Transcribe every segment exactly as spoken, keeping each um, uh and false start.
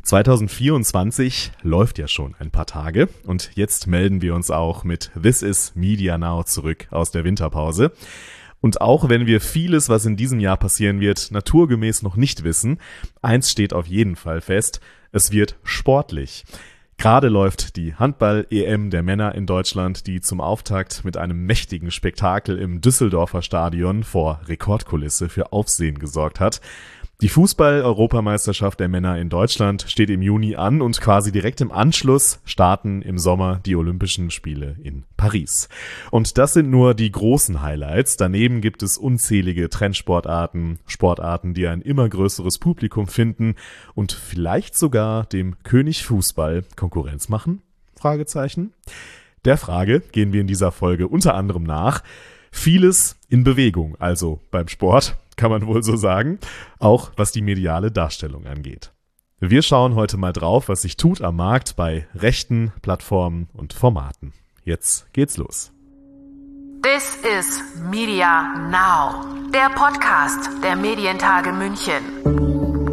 zwanzig vierundzwanzig läuft ja schon ein paar Tage und jetzt melden wir uns auch mit This is Media Now zurück aus der Winterpause. Und auch wenn wir vieles, was in diesem Jahr passieren wird, naturgemäß noch nicht wissen, eins steht auf jeden Fall fest, es wird sportlich. Gerade läuft die Handball-E M der Männer in Deutschland, die zum Auftakt mit einem mächtigen Spektakel im Düsseldorfer Stadion vor Rekordkulisse für Aufsehen gesorgt hat. Die Fußball-Europameisterschaft der Männer in Deutschland steht im Juni an und quasi direkt im Anschluss starten im Sommer die Olympischen Spiele in Paris. Und das sind nur die großen Highlights. Daneben gibt es unzählige Trendsportarten, Sportarten, die ein immer größeres Publikum finden und vielleicht sogar dem König Fußball Konkurrenz machen? Fragezeichen. Der Frage gehen wir in dieser Folge unter anderem nach. Vieles in Bewegung, also beim Sport, kann man wohl so sagen, auch was die mediale Darstellung angeht. Wir schauen heute mal drauf, was sich tut am Markt bei Rechten, Plattformen und Formaten. Jetzt geht's los. This is Media Now, der Podcast der Medientage München.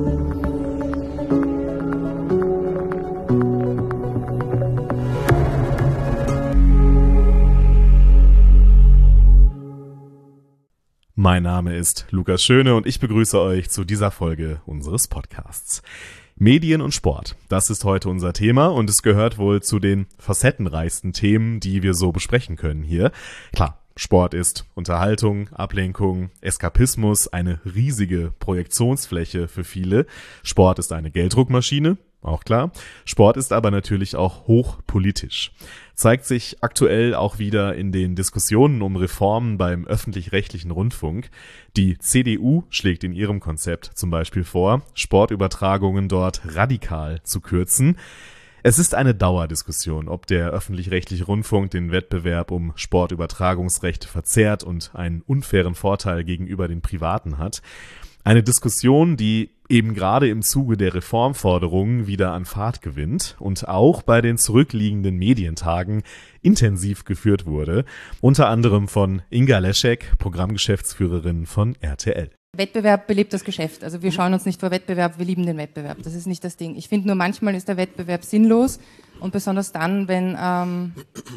Mein Name ist Lukas Schöne und ich begrüße euch zu dieser Folge unseres Podcasts. Medien und Sport, das ist heute unser Thema und es gehört wohl zu den facettenreichsten Themen, die wir so besprechen können hier. Klar, Sport ist Unterhaltung, Ablenkung, Eskapismus, eine riesige Projektionsfläche für viele. Sport ist eine Gelddruckmaschine, auch klar. Sport ist aber natürlich auch hochpolitisch. Zeigt sich aktuell auch wieder in den Diskussionen um Reformen beim öffentlich-rechtlichen Rundfunk. Die C D U schlägt in ihrem Konzept zum Beispiel vor, Sportübertragungen dort radikal zu kürzen. Es ist eine Dauerdiskussion, ob der öffentlich-rechtliche Rundfunk den Wettbewerb um Sportübertragungsrechte verzerrt und einen unfairen Vorteil gegenüber den Privaten hat. Eine Diskussion, die eben gerade im Zuge der Reformforderungen wieder an Fahrt gewinnt und auch bei den zurückliegenden Medientagen intensiv geführt wurde, unter anderem von Inga Leschek, Programmgeschäftsführerin von R T L. Wettbewerb belebt das Geschäft. Also wir schauen uns nicht vor Wettbewerb, wir lieben den Wettbewerb. Das ist nicht das Ding. Ich finde nur, manchmal ist der Wettbewerb sinnlos und besonders dann, wenn ähm,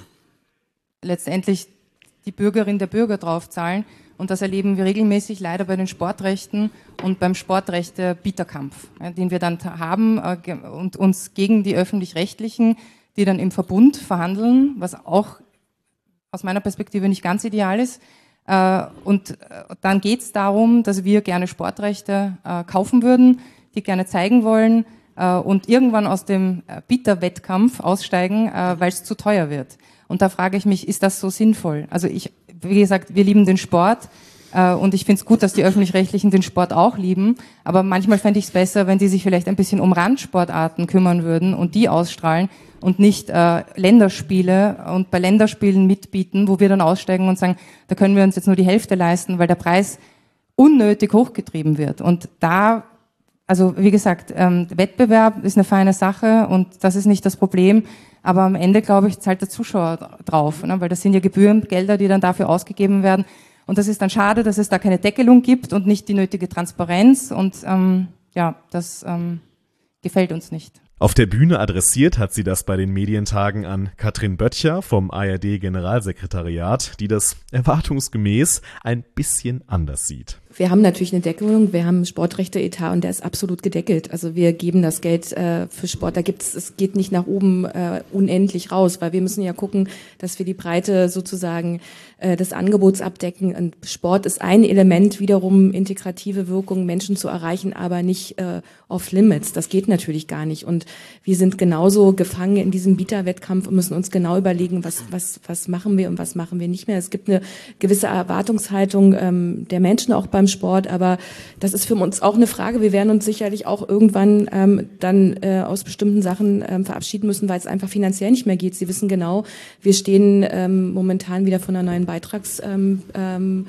letztendlich die Bürgerinnen der Bürger draufzahlen. Und das erleben wir regelmäßig leider bei den Sportrechten und beim Sportrechte-Bieterkampf, ja, den wir dann haben äh, und uns gegen die Öffentlich-Rechtlichen, die dann im Verbund verhandeln, was auch aus meiner Perspektive nicht ganz ideal ist. Äh, und äh, dann geht es darum, dass wir gerne Sportrechte äh, kaufen würden, die gerne zeigen wollen äh, und irgendwann aus dem äh, Bieterwettkampf aussteigen, äh, weil es zu teuer wird. Und da frage ich mich, ist das so sinnvoll? Also ich, wie gesagt, wir lieben den Sport äh, und ich finde es gut, dass die Öffentlich-Rechtlichen den Sport auch lieben, aber manchmal fände ich es besser, wenn die sich vielleicht ein bisschen um Randsportarten kümmern würden und die ausstrahlen und nicht äh, Länderspiele und bei Länderspielen mitbieten, wo wir dann aussteigen und sagen, da können wir uns jetzt nur die Hälfte leisten, weil der Preis unnötig hochgetrieben wird. Und da, also wie gesagt, ähm, Wettbewerb ist eine feine Sache und das ist nicht das Problem. Aber am Ende, glaube ich, zahlt der Zuschauer drauf, ne? Weil das sind ja Gebührengelder, die dann dafür ausgegeben werden. Und das ist dann schade, dass es da keine Deckelung gibt und nicht die nötige Transparenz. Und ähm, ja, das ähm, gefällt uns nicht. Auf der Bühne adressiert hat sie das bei den Medientagen an Katrin Böttcher vom A R D-Generalsekretariat, die das erwartungsgemäß ein bisschen anders sieht. Wir haben natürlich eine Deckelung, wir haben einen Sportrechte-Etat und der ist absolut gedeckelt. Also wir geben das Geld äh, für Sport, da gibt's, es geht nicht nach oben äh, unendlich raus, weil wir müssen ja gucken, dass wir die Breite sozusagen äh, des Angebots abdecken. Und Sport ist ein Element, wiederum integrative Wirkung, Menschen zu erreichen, aber nicht äh, off limits. Das geht natürlich gar nicht. Und wir sind genauso gefangen in diesem Bieterwettkampf und müssen uns genau überlegen, was was was machen wir und was machen wir nicht mehr. Es gibt eine gewisse Erwartungshaltung ähm, der Menschen auch beim Sport, aber das ist für uns auch eine Frage. Wir werden uns sicherlich auch irgendwann ähm, dann äh, aus bestimmten Sachen ähm, verabschieden müssen, weil es einfach finanziell nicht mehr geht. Sie wissen genau, wir stehen ähm, momentan wieder vor einer neuen Beitragsperiode. Ähm,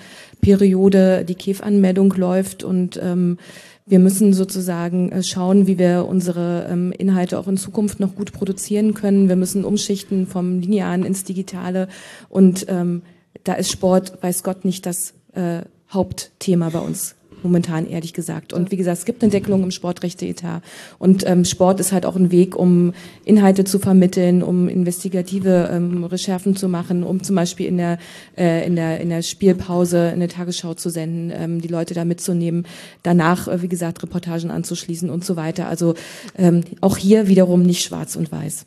ähm, die K E F-Anmeldung läuft und ähm, wir müssen sozusagen schauen, wie wir unsere ähm, Inhalte auch in Zukunft noch gut produzieren können. Wir müssen umschichten vom Linearen ins Digitale und ähm, da ist Sport, weiß Gott, nicht das äh, Hauptthema bei uns. momentan, ehrlich gesagt. Und wie gesagt, es gibt eine Deckelung im Sportrechte-Etat. Und ähm, Sport ist halt auch ein Weg, um Inhalte zu vermitteln, um investigative ähm, Recherchen zu machen, um zum Beispiel in der, äh, in der, in der Spielpause eine Tagesschau zu senden, ähm, die Leute da mitzunehmen, danach, äh, wie gesagt, Reportagen anzuschließen und so weiter. Also ähm, auch hier wiederum nicht schwarz und weiß.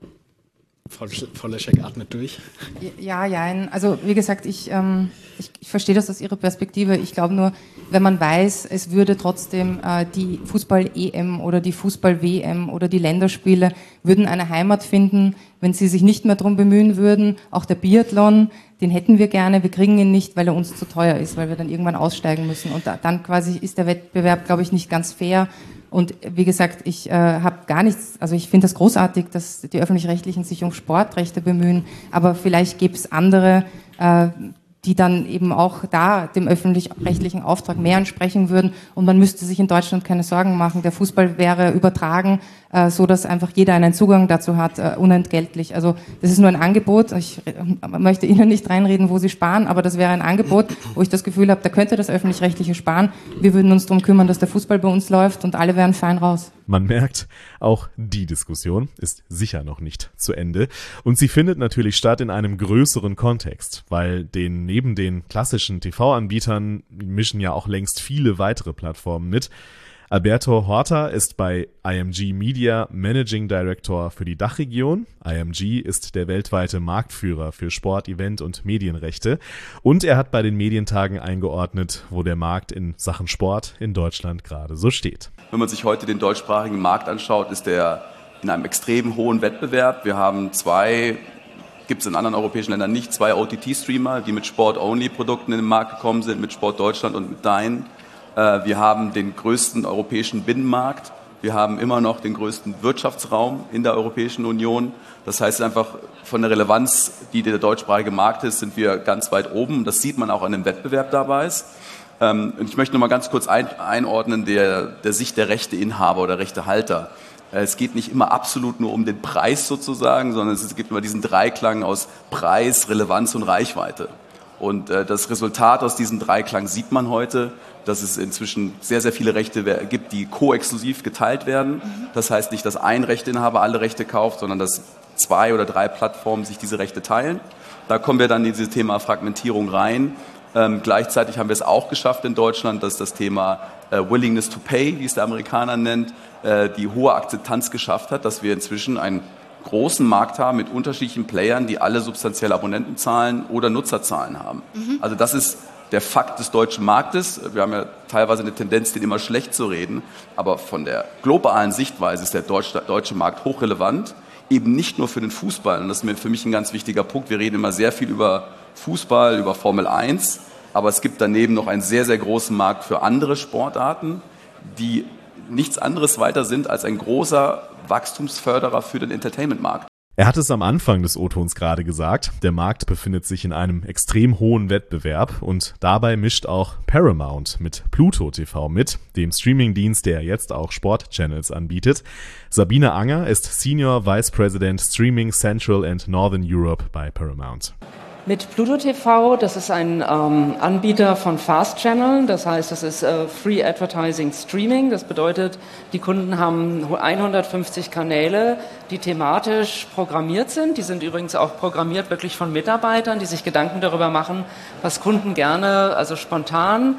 Frau Leschek atmet durch. Ja, ja, also wie gesagt, ich, ähm, ich, ich verstehe das aus Ihrer Perspektive. Ich glaube nur, wenn man weiß, es würde trotzdem äh, die Fußball-E M oder die Fußball-W M oder die Länderspiele würden eine Heimat finden, wenn sie sich nicht mehr darum bemühen würden. Auch der Biathlon, den hätten wir gerne, wir kriegen ihn nicht, weil er uns zu teuer ist, weil wir dann irgendwann aussteigen müssen. Und da, dann quasi ist der Wettbewerb, glaube ich, nicht ganz fair. Und wie gesagt, ich äh, habe gar nichts, also ich finde das großartig, dass die Öffentlich-Rechtlichen sich um Sportrechte bemühen, aber vielleicht gäbe es andere, äh, die dann eben auch da dem öffentlich-rechtlichen Auftrag mehr entsprechen würden und man müsste sich in Deutschland keine Sorgen machen. Der Fußball wäre übertragen, äh, so dass einfach jeder einen Zugang dazu hat, äh, unentgeltlich. Also das ist nur ein Angebot. Ich äh, möchte Ihnen nicht reinreden, wo Sie sparen, aber das wäre ein Angebot, wo ich das Gefühl habe, da könnte das öffentlich-rechtliche sparen. Wir würden uns darum kümmern, dass der Fußball bei uns läuft und alle wären fein raus. Man merkt, auch die Diskussion ist sicher noch nicht zu Ende. Und sie findet natürlich statt in einem größeren Kontext, weil den, neben den klassischen T V-Anbietern mischen ja auch längst viele weitere Plattformen mit. Alberto Horta ist bei I M G Media Managing Director für die Dachregion. I M G ist der weltweite Marktführer für Sport, Event und Medienrechte. Und er hat bei den Medientagen eingeordnet, wo der Markt in Sachen Sport in Deutschland gerade so steht. Wenn man sich heute den deutschsprachigen Markt anschaut, ist der in einem extrem hohen Wettbewerb. Wir haben zwei, gibt es in anderen europäischen Ländern nicht, zwei O T T-Streamer, die mit Sport-Only-Produkten in den Markt gekommen sind, mit Sport Deutschland und mit Dein. Wir haben den größten europäischen Binnenmarkt. Wir haben immer noch den größten Wirtschaftsraum in der Europäischen Union. Das heißt einfach, von der Relevanz, die der deutschsprachige Markt ist, sind wir ganz weit oben. Das sieht man auch an dem Wettbewerb dabei. Und ich möchte noch mal ganz kurz einordnen, der, der Sicht der Rechteinhaber oder Rechtehalter. Es geht nicht immer absolut nur um den Preis sozusagen, sondern es gibt immer diesen Dreiklang aus Preis, Relevanz und Reichweite. Und das Resultat aus diesem Dreiklang sieht man heute, dass es inzwischen sehr, sehr viele Rechte gibt, die koexklusiv geteilt werden. Das heißt nicht, dass ein Rechteinhaber alle Rechte kauft, sondern dass zwei oder drei Plattformen sich diese Rechte teilen. Da kommen wir dann in dieses Thema Fragmentierung rein. Ähm, gleichzeitig haben wir es auch geschafft in Deutschland, dass das Thema äh, Willingness to Pay, wie es der Amerikaner nennt, äh, die hohe Akzeptanz geschafft hat, dass wir inzwischen einen großen Markt haben mit unterschiedlichen Playern, die alle substanzielle Abonnentenzahlen oder Nutzerzahlen haben. Mhm. Also das ist der Fakt des deutschen Marktes. Wir haben ja teilweise eine Tendenz, den immer schlecht zu reden, aber von der globalen Sichtweise ist der deutsche, deutsche Markt hochrelevant, eben nicht nur für den Fußball. Und das ist für mich ein ganz wichtiger Punkt. Wir reden immer sehr viel über Fußball, über Formel eins, aber es gibt daneben noch einen sehr, sehr großen Markt für andere Sportarten, die nichts anderes weiter sind als ein großer Wachstumsförderer für den Entertainment-Markt. Er hat es am Anfang des O-Tons gerade gesagt, der Markt befindet sich in einem extrem hohen Wettbewerb und dabei mischt auch Paramount mit Pluto T V mit, dem Streamingdienst, der jetzt auch Sportchannels anbietet. Sabine Anger ist Senior Vice President Streaming Central and Northern Europe bei Paramount. Mit Pluto T V, das ist ein ähm, Anbieter von Fast Channel, das heißt, das ist äh, Free Advertising Streaming. Das bedeutet, die Kunden haben hundertfünfzig Kanäle, die thematisch programmiert sind. Die sind übrigens auch programmiert wirklich von Mitarbeitern, die sich Gedanken darüber machen, was Kunden gerne, also spontan,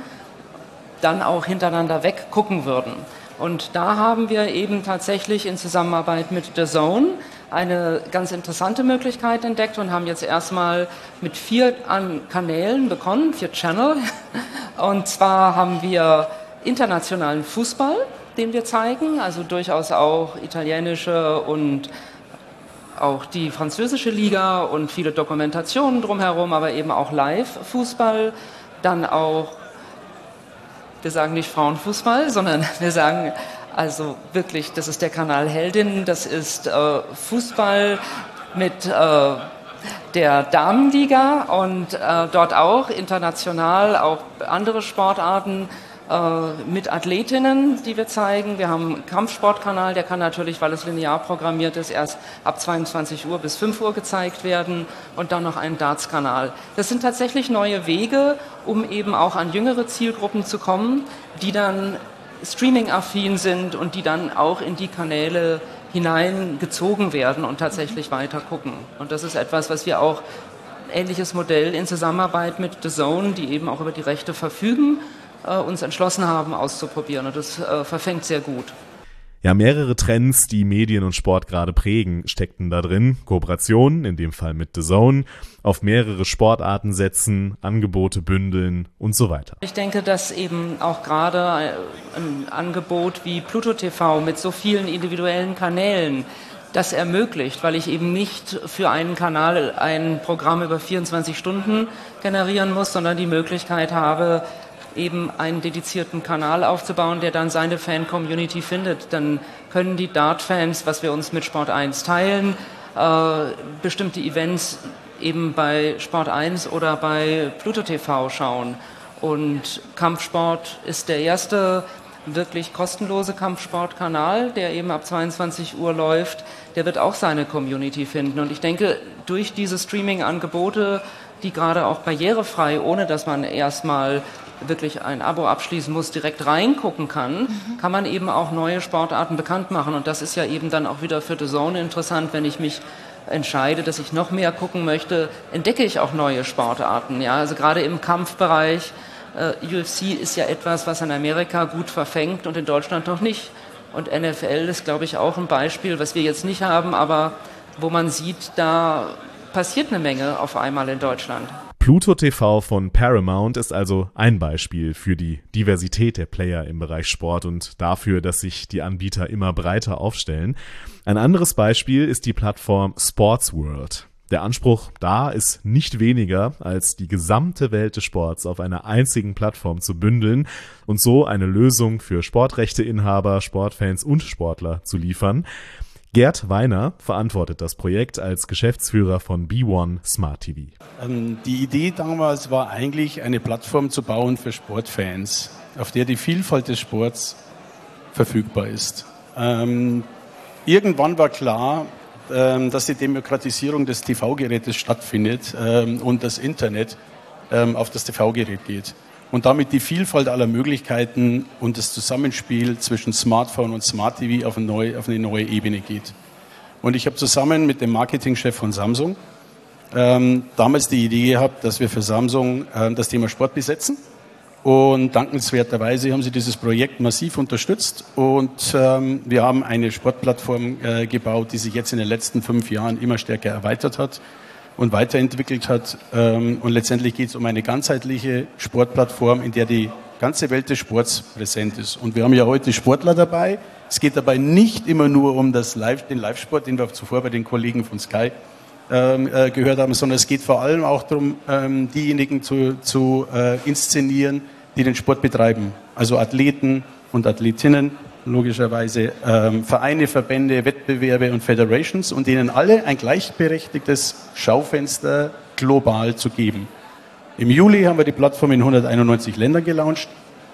dann auch hintereinander weg gucken würden. Und da haben wir eben tatsächlich in Zusammenarbeit mit D A Z N eine ganz interessante Möglichkeit entdeckt und haben jetzt erstmal mit vier an Kanälen begonnen, vier Channel. Und zwar haben wir internationalen Fußball, den wir zeigen, also durchaus auch italienische und auch die französische Liga und viele Dokumentationen drumherum, aber eben auch Live-Fußball, dann auch, wir sagen nicht Frauenfußball, sondern wir sagen also wirklich, das ist der Kanal Heldin, das ist äh, Fußball mit äh, der Damenliga und äh, dort auch international, auch andere Sportarten, mit Athletinnen, die wir zeigen. Wir haben einen Kampfsportkanal, der kann natürlich, weil es linear programmiert ist, erst ab zweiundzwanzig Uhr bis fünf Uhr gezeigt werden und dann noch einen Darts-Kanal. Das sind tatsächlich neue Wege, um eben auch an jüngere Zielgruppen zu kommen, die dann streaming-affin sind und die dann auch in die Kanäle hineingezogen werden und tatsächlich weiter gucken. Und das ist etwas, was wir auch, ähnliches Modell in Zusammenarbeit mit The Zone, die eben auch über die Rechte verfügen, uns entschlossen haben, auszuprobieren. Und das äh, verfängt sehr gut. Ja, mehrere Trends, die Medien und Sport gerade prägen, steckten da drin. Kooperationen, in dem Fall mit The Zone, auf mehrere Sportarten setzen, Angebote bündeln und so weiter. Ich denke, dass eben auch gerade ein Angebot wie Pluto T V mit so vielen individuellen Kanälen das ermöglicht, weil ich eben nicht für einen Kanal ein Programm über vierundzwanzig Stunden generieren muss, sondern die Möglichkeit habe, eben einen dedizierten Kanal aufzubauen, der dann seine Fan-Community findet. Dann können die Dart-Fans, was wir uns mit Sport eins teilen, äh, bestimmte Events eben bei Sport eins oder bei Pluto T V schauen. Und Kampfsport ist der erste wirklich kostenlose Kampfsportkanal, der eben ab zweiundzwanzig Uhr läuft. Der wird auch seine Community finden. Und ich denke, durch diese Streaming-Angebote, die gerade auch barrierefrei, ohne dass man erstmal wirklich ein Abo abschließen muss, direkt reingucken kann, mhm. kann man eben auch neue Sportarten bekannt machen. Und das ist ja eben dann auch wieder für The Zone interessant, wenn ich mich entscheide, dass ich noch mehr gucken möchte, entdecke ich auch neue Sportarten. Ja, also gerade im Kampfbereich, äh, U F C ist ja etwas, was in Amerika gut verfängt und in Deutschland noch nicht. Und N F L ist, glaube ich, auch ein Beispiel, was wir jetzt nicht haben, aber wo man sieht, da passiert eine Menge auf einmal in Deutschland. Pluto T V von Paramount ist also ein Beispiel für die Diversität der Player im Bereich Sport und dafür, dass sich die Anbieter immer breiter aufstellen. Ein anderes Beispiel ist die Plattform Sports World. Der Anspruch da ist nicht weniger, als die gesamte Welt des Sports auf einer einzigen Plattform zu bündeln und so eine Lösung für Sportrechteinhaber, Sportfans und Sportler zu liefern. Gerd Weiner verantwortet das Projekt als Geschäftsführer von B eins Smart T V. Ähm, die Idee damals war eigentlich, eine Plattform zu bauen für Sportfans, auf der die Vielfalt des Sports verfügbar ist. Ähm, irgendwann war klar, ähm, dass die Demokratisierung des T V-Gerätes stattfindet ähm, und das Internet ähm, auf das T V-Gerät geht. Und damit die Vielfalt aller Möglichkeiten und das Zusammenspiel zwischen Smartphone und Smart T V auf eine neue, auf eine neue Ebene geht. Und ich habe zusammen mit dem Marketingchef von Samsung ähm, damals die Idee gehabt, dass wir für Samsung ähm, das Thema Sport besetzen. Und dankenswerterweise haben sie dieses Projekt massiv unterstützt. Und ähm, wir haben eine Sportplattform äh, gebaut, die sich jetzt in den letzten fünf Jahren immer stärker erweitert hat und weiterentwickelt hat. Und letztendlich geht es um eine ganzheitliche Sportplattform, in der die ganze Welt des Sports präsent ist. Und wir haben ja heute Sportler dabei. Es geht dabei nicht immer nur um das Live, den Live-Sport, den wir zuvor bei den Kollegen von Sky ähm, äh, gehört haben, sondern es geht vor allem auch darum, ähm, diejenigen zu, zu äh, inszenieren, die den Sport betreiben. Also Athleten und Athletinnen, logischerweise ähm, Vereine, Verbände, Wettbewerbe und Federations und denen alle ein gleichberechtigtes Schaufenster global zu geben. Im Juli haben wir die Plattform in hunderteinundneunzig Ländern gelauncht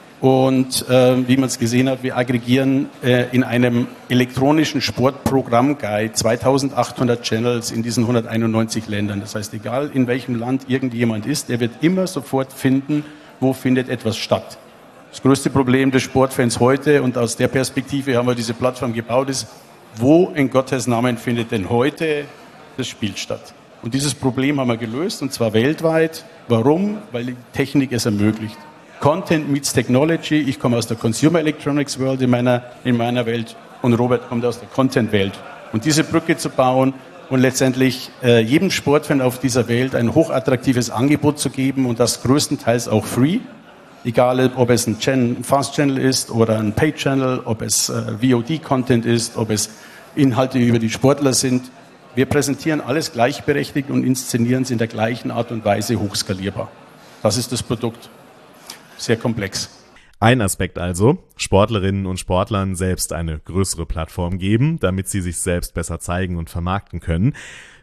und äh, wie man es gesehen hat, wir aggregieren äh, in einem elektronischen Sportprogramm-Guide zweitausendachthundert Channels in diesen hunderteinundneunzig Ländern. Das heißt, egal in welchem Land irgendjemand ist, der wird immer sofort finden, wo findet etwas statt. Das größte Problem des Sportfans heute, und aus der Perspektive haben wir diese Plattform gebaut, ist, wo in Gottes Namen findet denn heute das Spiel statt? Und dieses Problem haben wir gelöst, und zwar weltweit. Warum? Weil die Technik es ermöglicht. Content meets Technology. Ich komme aus der Consumer Electronics World in meiner, in meiner Welt und Robert kommt aus der Content-Welt. Und diese Brücke zu bauen und letztendlich äh, jedem Sportfan auf dieser Welt ein hochattraktives Angebot zu geben und das größtenteils auch free. Egal, ob es ein, Channel, ein Fast-Channel ist oder ein Paid-Channel, ob es äh, V O D-Content ist, ob es Inhalte über die Sportler sind. Wir präsentieren alles gleichberechtigt und inszenieren es in der gleichen Art und Weise hochskalierbar. Das ist das Produkt. Sehr komplex. Ein Aspekt also, Sportlerinnen und Sportlern selbst eine größere Plattform geben, damit sie sich selbst besser zeigen und vermarkten können.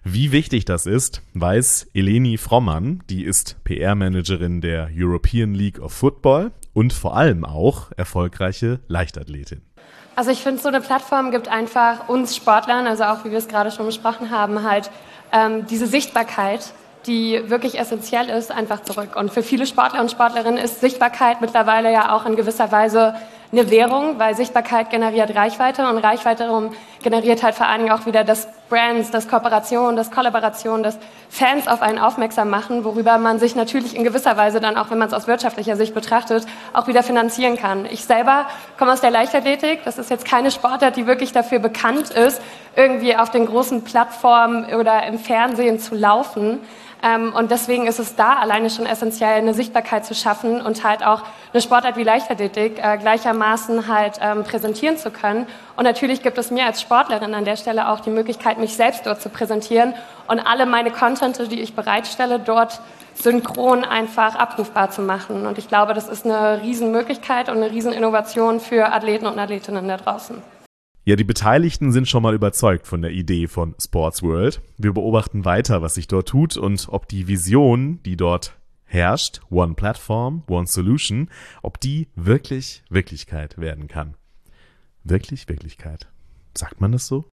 Wie wichtig das ist, weiß Eleni Frommann, die ist P R-Managerin der European League of Football und vor allem auch erfolgreiche Leichtathletin. Also ich finde, so eine Plattform gibt einfach uns Sportlern, also auch wie wir es gerade schon besprochen haben, halt ähm, diese Sichtbarkeit, die wirklich essentiell ist, einfach zurück. Und für viele Sportler und Sportlerinnen ist Sichtbarkeit mittlerweile ja auch in gewisser Weise eine Währung, weil Sichtbarkeit generiert Reichweite und Reichweite generiert halt vor allen Dingen auch wieder, dass Brands, dass Kooperationen, dass Kollaborationen, dass Fans auf einen aufmerksam machen, worüber man sich natürlich in gewisser Weise dann auch, wenn man es aus wirtschaftlicher Sicht betrachtet, auch wieder finanzieren kann. Ich selber komme aus der Leichtathletik. Das ist jetzt keine Sportart, die wirklich dafür bekannt ist, irgendwie auf den großen Plattformen oder im Fernsehen zu laufen. Und deswegen ist es da alleine schon essentiell, eine Sichtbarkeit zu schaffen und halt auch eine Sportart wie Leichtathletik äh, gleichermaßen halt ähm, präsentieren zu können. Und natürlich gibt es mir als Sportlerin an der Stelle auch die Möglichkeit, mich selbst dort zu präsentieren und alle meine Contente, die ich bereitstelle, dort synchron einfach abrufbar zu machen. Und ich glaube, das ist eine Riesenmöglichkeit und eine Rieseninnovation für Athleten und Athletinnen da draußen. Ja, die Beteiligten sind schon mal überzeugt von der Idee von Sports World. Wir beobachten weiter, was sich dort tut und ob die Vision, die dort herrscht, One Platform, One Solution, ob die wirklich Wirklichkeit werden kann. Wirklich Wirklichkeit. Sagt man das so?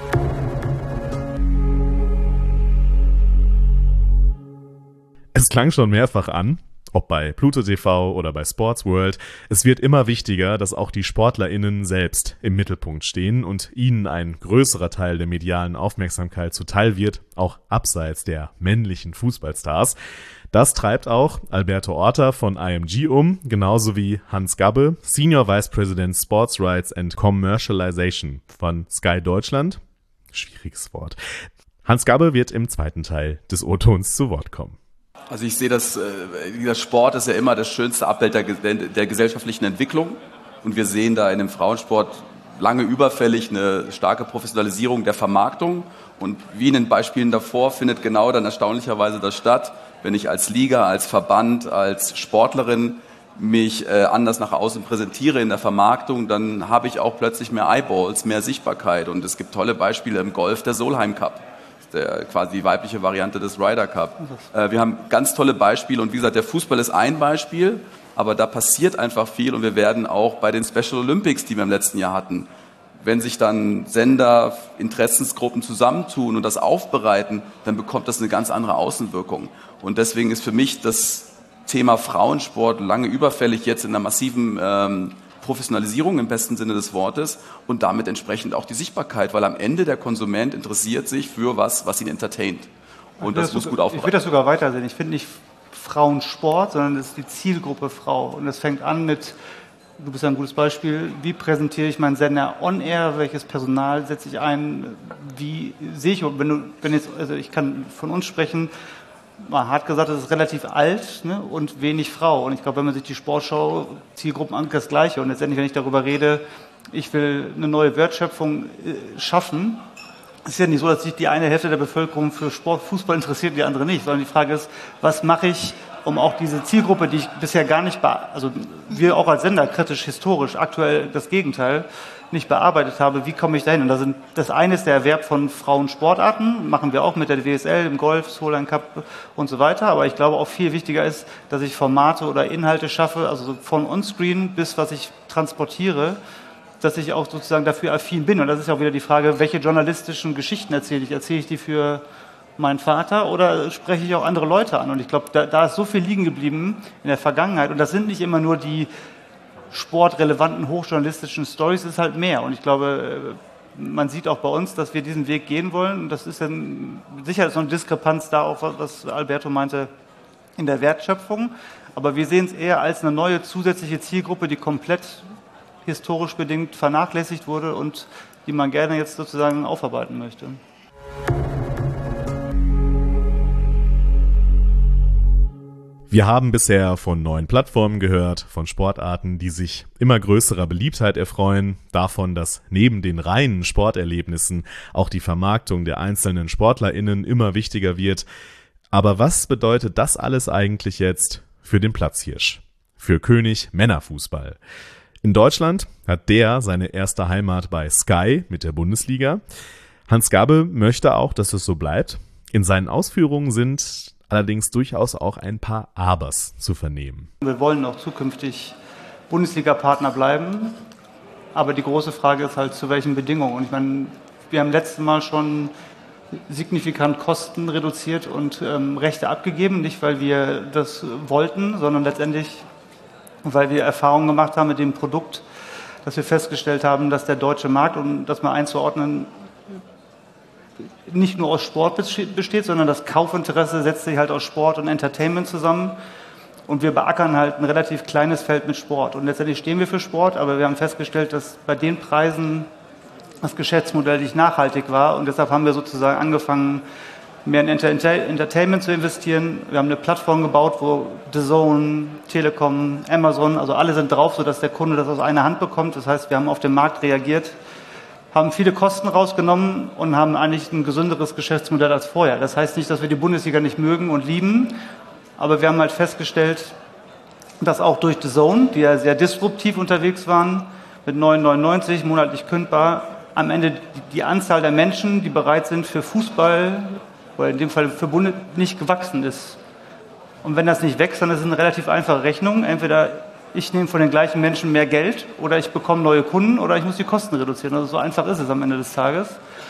Es klang schon mehrfach an, ob bei Pluto T V oder bei Sports World. Es wird immer wichtiger, dass auch die SportlerInnen selbst im Mittelpunkt stehen und ihnen ein größerer Teil der medialen Aufmerksamkeit zuteil wird, auch abseits der männlichen Fußballstars. Das treibt auch Alberto Orta von I M G um, genauso wie Hans Gabbe, Senior Vice President Sports Rights and Commercialization von Sky Deutschland. Schwieriges Wort. Hans Gabbe wird im zweiten Teil des O-Tons zu Wort kommen. Also ich sehe, dass äh, dieser Sport ist ja immer das schönste Abbild der, der gesellschaftlichen Entwicklung. Und wir sehen da in dem Frauensport lange überfällig eine starke Professionalisierung der Vermarktung. Und wie in den Beispielen davor findet genau dann erstaunlicherweise das statt, wenn ich als Liga, als Verband, als Sportlerin mich äh, anders nach außen präsentiere in der Vermarktung, dann habe ich auch plötzlich mehr Eyeballs, mehr Sichtbarkeit. Und es gibt tolle Beispiele im Golf, der Solheim Cup. Der, quasi die weibliche Variante des Ryder Cup. Äh, wir haben ganz tolle Beispiele und wie gesagt, der Fußball ist ein Beispiel, aber da passiert einfach viel und wir werden auch bei den Special Olympics, die wir im letzten Jahr hatten, wenn sich dann Sender, Interessensgruppen zusammentun und das aufbereiten, dann bekommt das eine ganz andere Außenwirkung. Und deswegen ist für mich das Thema Frauensport lange überfällig, jetzt in einer massiven ähm, Professionalisierung im besten Sinne des Wortes und damit entsprechend auch die Sichtbarkeit, weil am Ende der Konsument interessiert sich für was, was ihn entertaint. Und das, das muss sogar, gut aufbereitet. Ich würde das sogar weitersehen. Ich finde nicht Frauensport, sondern das ist die Zielgruppe Frau. Und das fängt an mit, du bist ja ein gutes Beispiel, wie präsentiere ich meinen Sender on air, welches Personal setze ich ein, wie sehe ich, wenn du, wenn jetzt, also ich kann von uns sprechen, mal hart gesagt, es ist relativ alt, ne, und wenig Frau. Und ich glaube, wenn man sich die Sportschau Zielgruppen anguckt, das Gleiche. Und letztendlich, wenn ich darüber rede, ich will eine neue Wertschöpfung äh, schaffen, ist ja nicht so, dass sich die eine Hälfte der Bevölkerung für Sport, Fußball interessiert und die andere nicht. Sondern die Frage ist, was mache ich, um auch diese Zielgruppe, die ich bisher gar nicht, be- also wir auch als Sender kritisch, historisch, aktuell das Gegenteil, nicht bearbeitet habe, wie komme ich dahin? Und da sind, das eine ist der Erwerb von Frauensportarten, machen wir auch mit der D S L, im Golf, Solheim Cup und so weiter. Aber ich glaube auch viel wichtiger ist, dass ich Formate oder Inhalte schaffe, also von On-Screen bis was ich transportiere, dass ich auch sozusagen dafür affin bin. Und das ist ja auch wieder die Frage, welche journalistischen Geschichten erzähle ich? Erzähle ich die für meinen Vater oder spreche ich auch andere Leute an? Und ich glaube, da, da ist so viel liegen geblieben in der Vergangenheit. Und das sind nicht immer nur die sportrelevanten, hochjournalistischen Stories, ist halt mehr. Und ich glaube, man sieht auch bei uns, dass wir diesen Weg gehen wollen. Und das ist dann sicher so eine Diskrepanz da, auch was Alberto meinte, in der Wertschöpfung. Aber wir sehen es eher als eine neue zusätzliche Zielgruppe, die komplett historisch bedingt vernachlässigt wurde und die man gerne jetzt sozusagen aufarbeiten möchte. Wir haben bisher von neuen Plattformen gehört, von Sportarten, die sich immer größerer Beliebtheit erfreuen, davon, dass neben den reinen Sporterlebnissen auch die Vermarktung der einzelnen SportlerInnen immer wichtiger wird. Aber was bedeutet das alles eigentlich jetzt für den Platzhirsch? Für König Männerfußball? In Deutschland hat der seine erste Heimat bei Sky mit der Bundesliga. Hans Gabe möchte auch, dass es so bleibt. In seinen Ausführungen sind allerdings durchaus auch ein paar Abers zu vernehmen. Wir wollen auch zukünftig Bundesliga-Partner bleiben, aber die große Frage ist halt, zu welchen Bedingungen. Und ich meine, wir haben letztes Mal schon signifikant Kosten reduziert und ähm, Rechte abgegeben, nicht weil wir das wollten, sondern letztendlich, weil wir Erfahrungen gemacht haben mit dem Produkt, dass wir festgestellt haben, dass der deutsche Markt, um das mal einzuordnen, nicht nur aus Sport besteht, sondern das Kaufinteresse setzt sich halt aus Sport und Entertainment zusammen. Und wir beackern halt ein relativ kleines Feld mit Sport. Und letztendlich stehen wir für Sport, aber wir haben festgestellt, dass bei den Preisen das Geschäftsmodell nicht nachhaltig war. Und deshalb haben wir sozusagen angefangen, mehr in Entertainment zu investieren. Wir haben eine Plattform gebaut, wo D A Z N, Telekom, Amazon, also alle sind drauf, sodass der Kunde das aus einer Hand bekommt. Das heißt, wir haben auf den Markt reagiert, haben viele Kosten rausgenommen und haben eigentlich ein gesünderes Geschäftsmodell als vorher. Das heißt nicht, dass wir die Bundesliga nicht mögen und lieben, aber wir haben halt festgestellt, dass auch durch D A Z N, die ja sehr disruptiv unterwegs waren, mit neun neunundneunzig monatlich kündbar, am Ende die Anzahl der Menschen, die bereit sind für Fußball, oder in dem Fall für Bund, nicht gewachsen ist. Und wenn das nicht wächst, dann ist es eine relativ einfache Rechnung. Entweder ich nehme von den gleichen Menschen mehr Geld oder ich bekomme neue Kunden oder ich muss die Kosten reduzieren. Also so einfach ist es am Ende des Tages.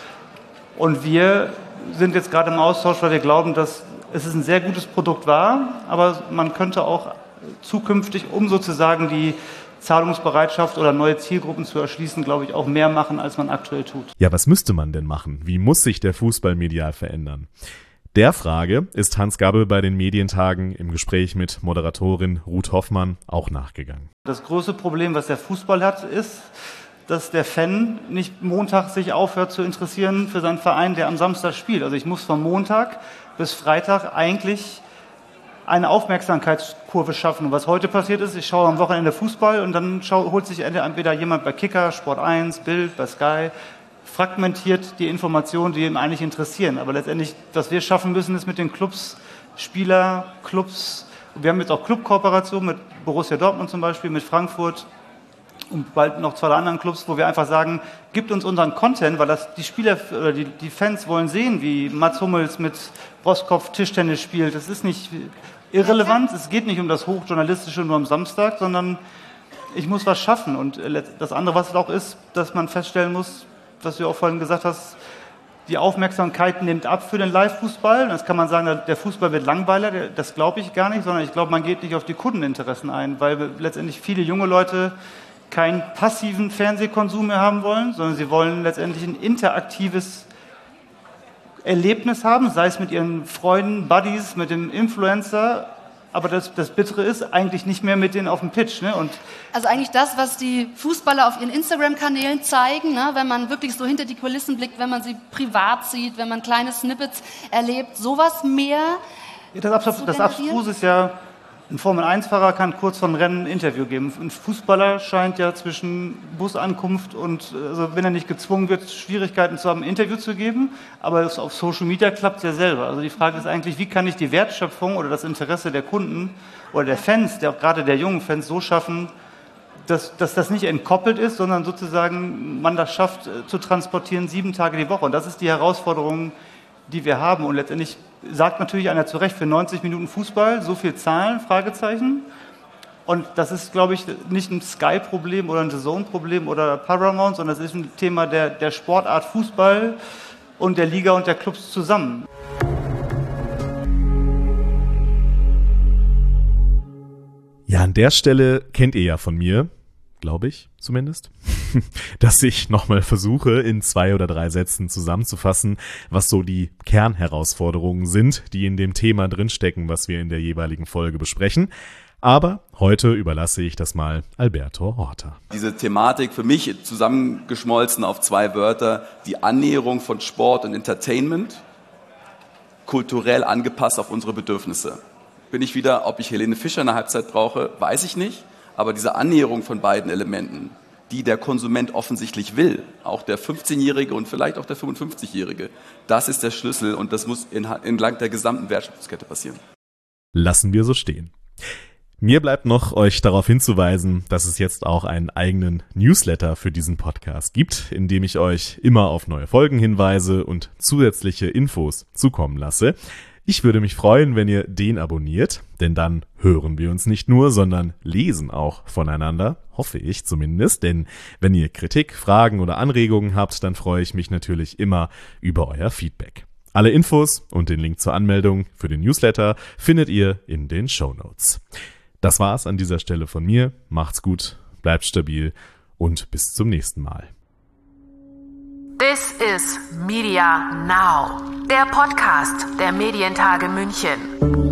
Und wir sind jetzt gerade im Austausch, weil wir glauben, dass es ein sehr gutes Produkt war, aber man könnte auch zukünftig, um sozusagen die Zahlungsbereitschaft oder neue Zielgruppen zu erschließen, glaube ich, auch mehr machen, als man aktuell tut. Ja, was müsste man denn machen? Wie muss sich der Fußball medial verändern? Der Frage ist Hans Gabe bei den Medientagen im Gespräch mit Moderatorin Ruth Hoffmann auch nachgegangen. Das größte Problem, was der Fußball hat, ist, dass der Fan nicht Montag sich aufhört zu interessieren für seinen Verein, der am Samstag spielt. Also ich muss von Montag bis Freitag eigentlich eine Aufmerksamkeitskurve schaffen. Und was heute passiert ist, ich schaue am Wochenende Fußball und dann schau, holt sich entweder jemand bei Kicker, Sport eins, Bild, bei Sky, fragmentiert die Informationen, die ihn eigentlich interessieren. Aber letztendlich, was wir schaffen müssen, ist mit den Clubs, Spieler, Clubs, wir haben jetzt auch Clubkooperationen mit Borussia Dortmund zum Beispiel, mit Frankfurt und bald noch zwei anderen Clubs, wo wir einfach sagen, gibt uns unseren Content, weil das die Spieler oder die, die Fans wollen sehen, wie Mats Hummels mit Roskopf Tischtennis spielt. Das ist nicht irrelevant, es geht nicht um das Hochjournalistische nur am Samstag, sondern ich muss was schaffen. Und das andere, was auch ist, dass man feststellen muss, was du auch vorhin gesagt hast, die Aufmerksamkeit nimmt ab für den Live-Fußball. Das kann man sagen, der Fußball wird langweiler, das glaube ich gar nicht, sondern ich glaube, man geht nicht auf die Kundeninteressen ein, weil letztendlich viele junge Leute keinen passiven Fernsehkonsum mehr haben wollen, sondern sie wollen letztendlich ein interaktives Erlebnis haben, sei es mit ihren Freunden, Buddies, mit dem Influencer. Aber das, das Bittere ist eigentlich nicht mehr mit denen auf dem Pitch. Ne? Und also eigentlich das, was die Fußballer auf ihren Instagram-Kanälen zeigen, ne? Wenn man wirklich so hinter die Kulissen blickt, wenn man sie privat sieht, wenn man kleine Snippets erlebt, sowas mehr. Ja, das Abstrus, das Abstrus ist ja, ein Formel eins Fahrer kann kurz vor dem Rennen ein Interview geben. Ein Fußballer scheint ja zwischen Busankunft und, also wenn er nicht gezwungen wird, Schwierigkeiten zu haben, ein Interview zu geben. Aber das auf Social Media klappt es ja selber. Also die Frage ist eigentlich, wie kann ich die Wertschöpfung oder das Interesse der Kunden oder der Fans, der, gerade der jungen Fans, so schaffen, dass, dass das nicht entkoppelt ist, sondern sozusagen man das schafft, zu transportieren sieben Tage die Woche. Und das ist die Herausforderung, die wir haben. Und letztendlich sagt natürlich einer zu Recht, für neunzig Minuten Fußball, so viel Zahlen, Fragezeichen. Und das ist, glaube ich, nicht ein Sky-Problem oder ein D A Z N-Problem oder Paramount, sondern das ist ein Thema der, der Sportart Fußball und der Liga und der Clubs zusammen. Ja, an der Stelle kennt ihr ja von mir, glaube ich zumindest, dass ich nochmal versuche, in zwei oder drei Sätzen zusammenzufassen, was so die Kernherausforderungen sind, die in dem Thema drinstecken, was wir in der jeweiligen Folge besprechen. Aber heute überlasse ich das mal Alberto Horta. Diese Thematik für mich zusammengeschmolzen auf zwei Wörter, die Annäherung von Sport und Entertainment, kulturell angepasst auf unsere Bedürfnisse. Bin ich wieder, ob ich Helene Fischer in der Halbzeit brauche, weiß ich nicht. Aber diese Annäherung von beiden Elementen, die der Konsument offensichtlich will, auch der fünfzehnjährige und vielleicht auch der fünfundfünfzigjährige, das ist der Schlüssel und das muss entlang der gesamten Wertschöpfungskette passieren. Lassen wir so stehen. Mir bleibt noch, euch darauf hinzuweisen, dass es jetzt auch einen eigenen Newsletter für diesen Podcast gibt, in dem ich euch immer auf neue Folgen hinweise und zusätzliche Infos zukommen lasse. Ich würde mich freuen, wenn ihr den abonniert, denn dann hören wir uns nicht nur, sondern lesen auch voneinander, hoffe ich zumindest, denn wenn ihr Kritik, Fragen oder Anregungen habt, dann freue ich mich natürlich immer über euer Feedback. Alle Infos und den Link zur Anmeldung für den Newsletter findet ihr in den Shownotes. Das war's an dieser Stelle von mir. Macht's gut, bleibt stabil und bis zum nächsten Mal. This is Media Now, der Podcast der Medientage München.